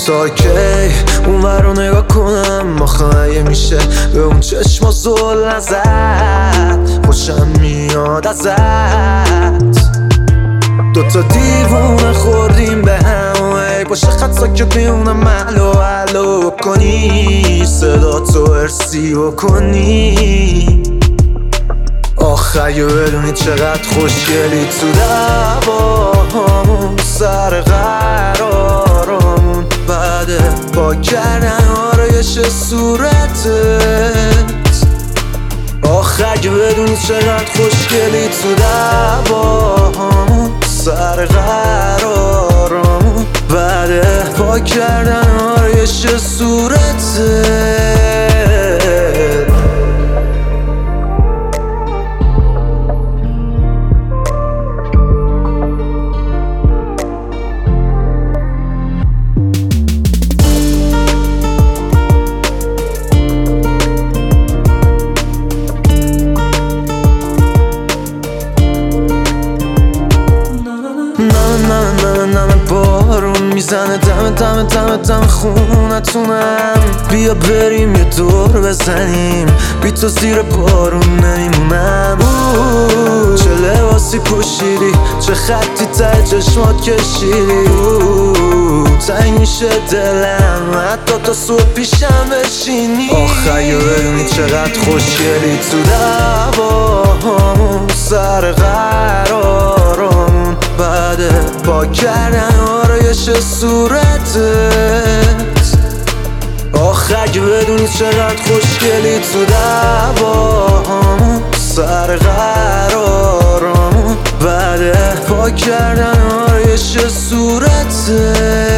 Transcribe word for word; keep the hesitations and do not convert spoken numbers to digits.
تا کی اون رو نگاه کنم؟ آخه اگه میشه به اون چشما زل نزد، خوشم میاد ازت. دوتا دیوونه خوردیم به هم، ای باشه خطا که بیونم محلو علو کنی، صدا تو ارسی بکنی. آخه اگه بدونی چقدر خوشگلی تو دعوامون، سر قرارمون بعد با کردن آرایش صورتت. آخه اگه بدونی چقدر خوشگلی تو دعوامون، سر قرارمون بعد با کردن آرایش صورتت. بارون میزنه دم دم دم دم خونتونم، بیا بریم یه دور بزنیم، بی تو زیر بارون نمیمونم. چه لباسی پوشیدی، چه خطی ته چشمات کشیدی، تنگ میشه دلم حتی تا صبح پیشم بشینی. آخه اگه بدونی چقدر خوشگلی تو دعوامون، سر قرارمون بعد با کردن آرایش صورتت. آخه اگه بدونی چقدر خوشگلی تو دعوامون، سر قرارمون بعد با کردن آرایش صورتت.